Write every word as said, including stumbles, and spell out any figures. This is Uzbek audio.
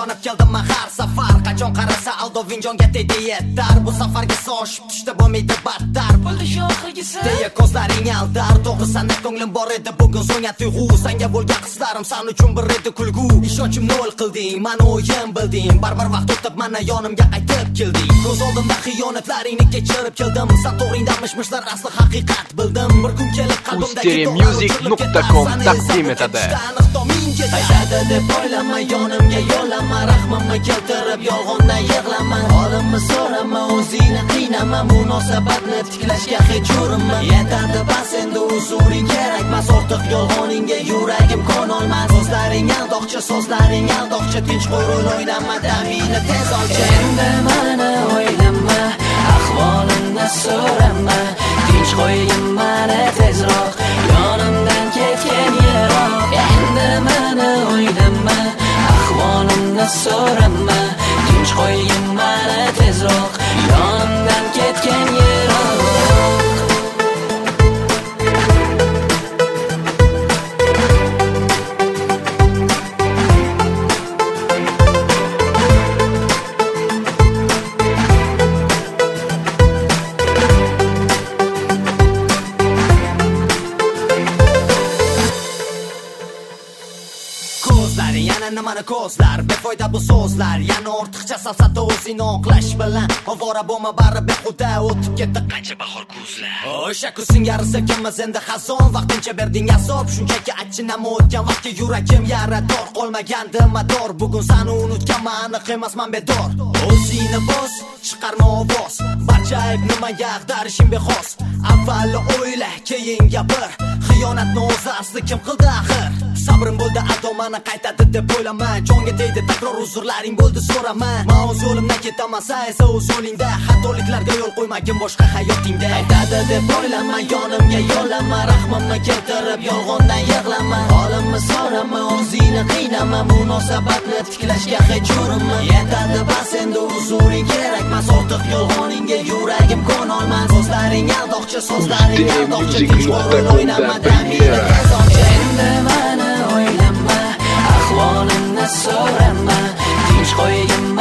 yonib keldim men har safar. Qachon qarasa aldovingjonga tegdi yetar. Bu safarga so'shib tushda bo'lmaydi battar. Bo'ldi shu oxirgisi deya ko'zlaring aldar. To'g'ri sanda ko'nglim bor edi bugun so'nga tuyg'u. Senga bo'lgan hislarim san uchun bir edi kulgu. Ishonchimni o'l qilding, mani o'yim bilding. Baribir vaqt o'tib mana yonimga qaytib kelding. Ko'z oldimda xiyonatlaringni kechirib keldim. San to'g'ringdan mishmishlar asli haqiqat bildim. Bir kun kelib qalbimdagi Usterimusic nuqta com taqdim etadi. Qaytadi deb o'ylama, yonimga yo'lama, rahmimni keltirib yolg'ondan yig'lama. Holimni so'rama, o'zingni qiynama, munosabatni tiklashga hech urinma. Yetadi bas endi huzuring kerakmas, ortiq yolg'oningga yuragim qonolmas. So'zlaring aldoqcha, so'zlaring aldoqcha, tinch qo'rul o'ynama, damingni tez olchi. Endi mani o'ylama, ahvolimni so'rama, tinch qo'ygin mani tezroq, yonimdan ketgan yiroq. Endi mani o'ylama, ahvolimni so'rama, tinch qo'ygin mani tezroq, yonimdan ketgan yiroq. Yana nimani ko'zlar, befoyda bu so'zlar. Yana ortiqcha salsata o'zingni oqlash bilan ovora bo'lma, bari behuda o'tib ketdi qancha bahor kuzlar. O'sha kuz singari sekimiz endi xazon, vaqtincha berding azob. Shunchaki achinam o'tgan vaqtga yuragim yarador qolmagandi mador. Bugun seni unutganman, aniq emasman bedor. O'zingni bos, chiqarma ovoz, barcha ayb nimaga ag'darishing bexos. Avval o'yla, keyin gapir, xiyonatni o'zi asli kim qildi axir? Sabrim bo'ldi ado mana qaytadi deb o'ylama, jonga tegdi takror uzrlaring bo'ldi so'rama. Men o'z yo'limdan ketaman, sen esa o'z yo'lingda, xatoliklarga yo'l qo'ymagin boshqa hayotingda. Qaytadi deb o'ylama, yonimga yo'lama, rahmimni keltirib yolg'ondan yig'lama. Holimni so'rama, o'zingni qiynama, munosabatni tiklashga hech urinma. Yetadi bas endi huzuring kerakmas, ortiq yolg'oningga yuragim qonolmas. So'zlaring aldoqcha, so'zlaring aldoqcha, tinch qo'rul o'ynama, damingni tez olchi. Endi mani o'ylama, ahvolimni so'rama, tinch qo'ygin